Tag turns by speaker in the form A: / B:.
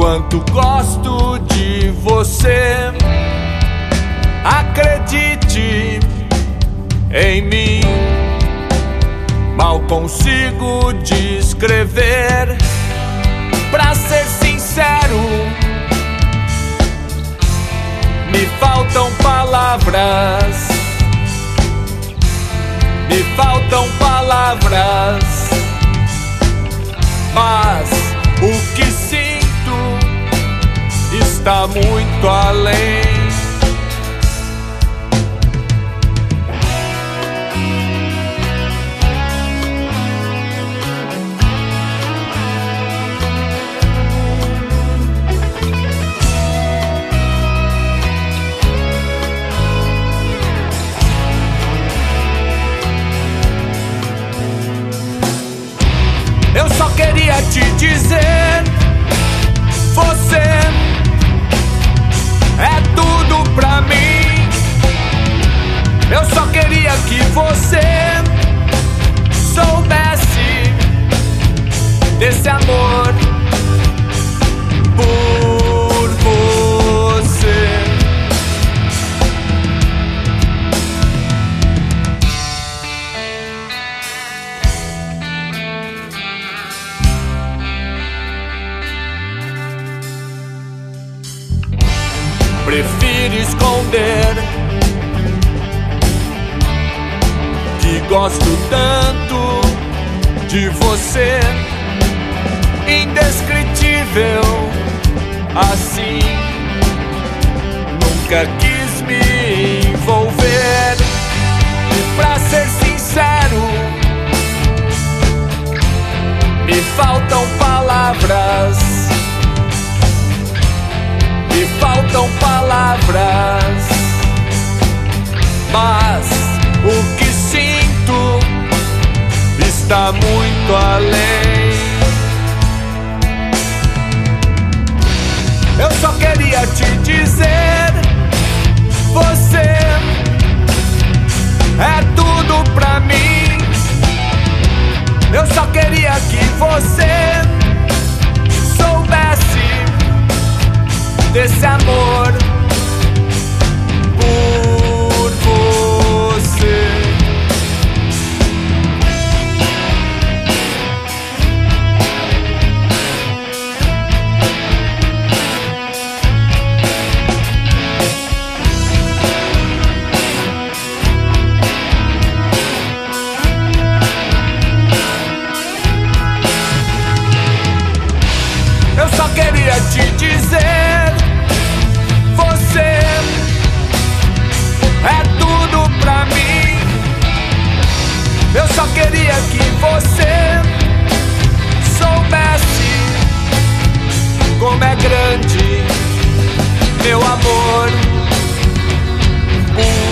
A: quanto gosto de você. Acredite em mim, mal consigo descrever. Pra ser sincero, me faltam palavras, me faltam palavras, mas o que sinto está muito além. Eu só queria te dizer, você é tudo pra mim. Eu só queria que você soubesse desse amor por você. Prefiro esconder que gosto tanto de você, indescritível assim. Nunca quis me envolver. E pra ser sincero, me faltam palavras, me faltam palavras, mas o que sinto está muito além. Eu só queria te dizer, você é tudo pra mim. Eu só queria que você soubesse desse amor por você. Eu só queria te dizer, você é tudo pra mim. Eu só queria que você soubesse como é grande meu amor.